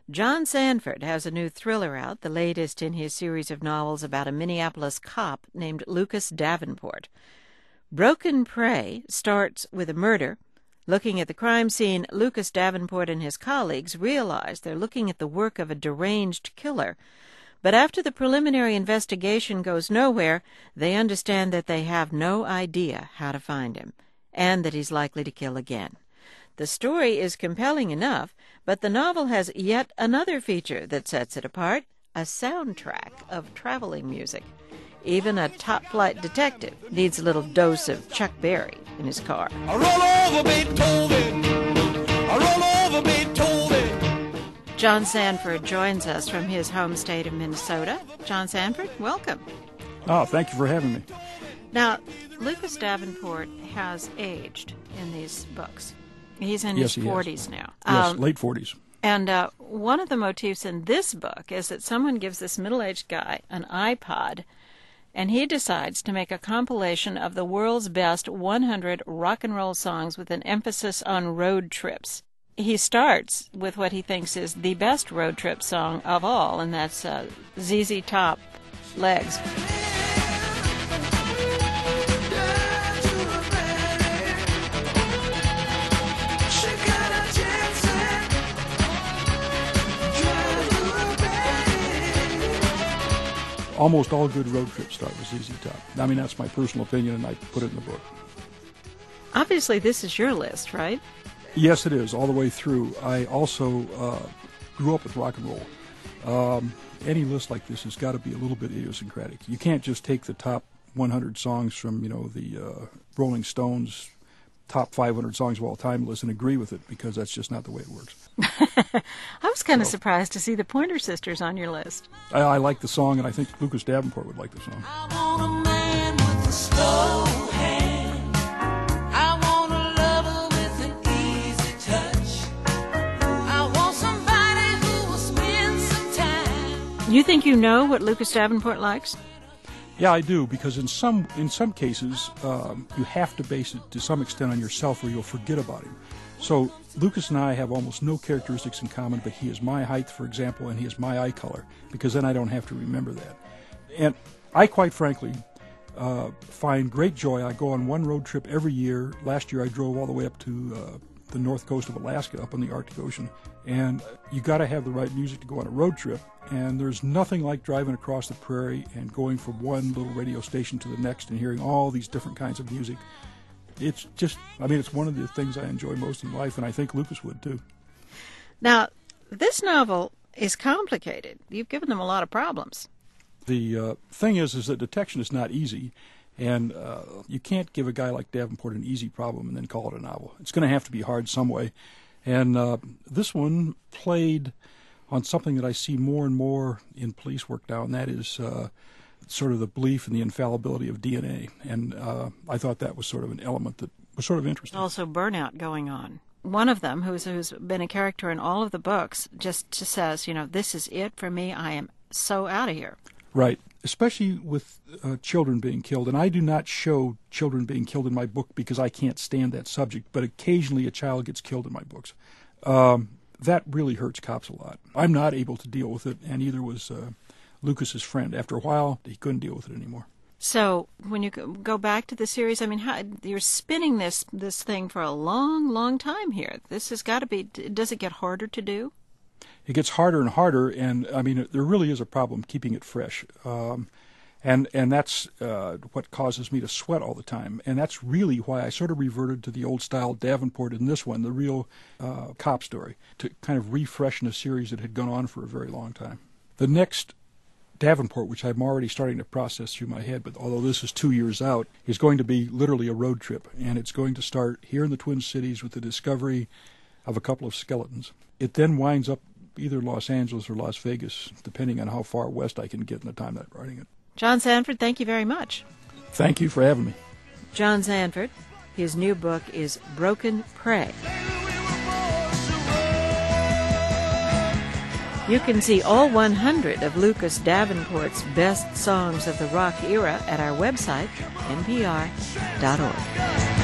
John Sanford has a new thriller out, the latest in his series of novels about a Minneapolis cop named Lucas Davenport. Broken Prey starts with a murder. Looking at the crime scene, Lucas Davenport and his colleagues realize they're looking at the work of a deranged killer. But after the preliminary investigation goes nowhere, they understand that they have no idea how to find him, and that he's likely to kill again. The story is compelling enough, but the novel has yet another feature that sets it apart, a soundtrack of traveling music. Even a top-flight detective needs a little dose of Chuck Berry in his car. I roll over Beethoven. I roll over Beethoven. John Sanford joins us from his home state of Minnesota. John Sanford, welcome. Oh, thank you for having me. Now, Lucas Davenport has aged in these books. He's in his 40s now. Yes, late 40s. And one of the motifs in this book is that someone gives this middle-aged guy an iPod, and he decides to make a compilation of the world's best 100 rock and roll songs with an emphasis on road trips. He starts with what he thinks is the best road trip song of all, and that's ZZ Top, Legs. Almost all good road trips start with ZZ Top. I mean, that's my personal opinion, and I put it in the book. Obviously, this is your list, right? Yes, it is, all the way through. I also grew up with rock and roll. Any list like this has got to be a little bit idiosyncratic. You can't just take the top 100 songs from, the Rolling Stones' top 500 songs of all time list and agree with it, because that's just not the way it works. I was kind of surprised to see the Pointer Sisters on your list. I like the song, and I think Lucas Davenport would like the song. I want a man with a slow hand. I want a lover with an easy touch. I want somebody who will spend some time. You think you know what Lucas Davenport likes? Yeah, I do, because in some cases, you have to base it to some extent on yourself, or you'll forget about him. So Lucas and I have almost no characteristics in common, but he is my height, for example, and he is my eye color, because then I don't have to remember that. And I, quite frankly, find great joy. I go on one road trip every year. Last year I drove all the way up to the north coast of Alaska, up on the Arctic Ocean. And you got to have the right music to go on a road trip. And there's nothing like driving across the prairie and going from one little radio station to the next and hearing all these different kinds of music. It's just, it's one of the things I enjoy most in life, and I think Lucas would too. Now, this novel is complicated. You've given them a lot of problems. The thing is that detection is not easy, and you can't give a guy like Davenport an easy problem and then call it a novel. It's going to have to be hard some way. And this one played on something that I see more and more in police work now, and that is sort of the belief in the infallibility of DNA. And I thought that was sort of an element that was sort of interesting. Also burnout going on. One of them, who's been a character in all of the books, just says, this is it for me. I am so out of here. Right, especially with children being killed. And I do not show children being killed in my book because I can't stand that subject, but occasionally a child gets killed in my books. That really hurts cops a lot. I'm not able to deal with it, and neither was Lucas's friend. After a while, he couldn't deal with it anymore. So when you go back to the series, you're spinning this thing for a long, long time here. This has got to be, does it get harder to do? It gets harder and harder, and there really is a problem keeping it fresh. And that's what causes me to sweat all the time. And that's really why I sort of reverted to the old-style Davenport in this one, the real cop story, to kind of refreshen a series that had gone on for a very long time. The next Davenport, which I'm already starting to process through my head, but although this is 2 years out, is going to be literally a road trip. And it's going to start here in the Twin Cities with the discovery of a couple of skeletons. It then winds up either Los Angeles or Las Vegas, depending on how far west I can get in the time that I'm writing it. John Sanford, thank you very much. Thank you for having me. John Sanford, his new book is Broken Prey. You can see all 100 of Lucas Davenport's best songs of the rock era at our website, npr.org.